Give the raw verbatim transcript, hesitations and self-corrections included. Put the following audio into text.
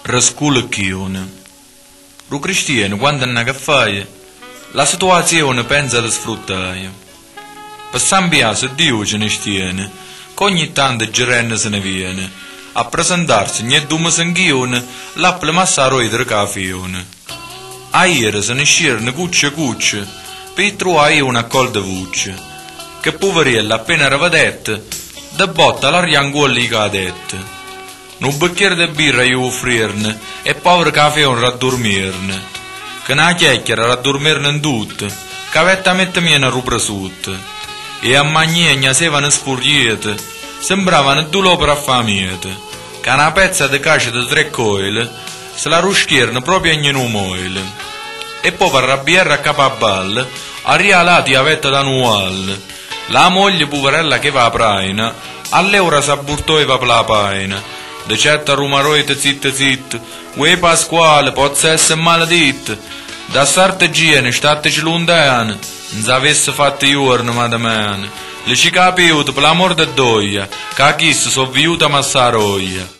rasculacchione. Ru cristiano, quando hanno che fai, la situazione pensa di sfruttare. Per San Biase Dio ce ne stiene, che ogni tanto Gerenne se ne viene, a presentarsi niente dume sanghione, l'appla massaroi del cafione. A ieri se ne scirne cucce cucce, per trovare una colda voce, che poverella appena rivedette, de botta all'ariangolli i cadette. Un bicchiere di birra io offrirne e povero caffeone raddormirne, che una chiacchiera raddormirne in tutte, che avette a mettermi una rubra sotto, e a magniegna sevano spurriete, sembravano due l'opera affamiete, che una pezza di cascia di tre coile se la ruschierno proprio in un moile, e poi per arrabbiare a capaballe, a rialati avette da nual, la moglie poverella che va a praina, all'eura s'abburtoiva per la paina, de certa rumaroite zitte zitte, uè Pasquale, pozza essere maledit, da sartegiene, stateci lontane, non s'avesse fatto giorno, madamane, le ci capiute per l'amor de doia, che a chi so viuta massaroia.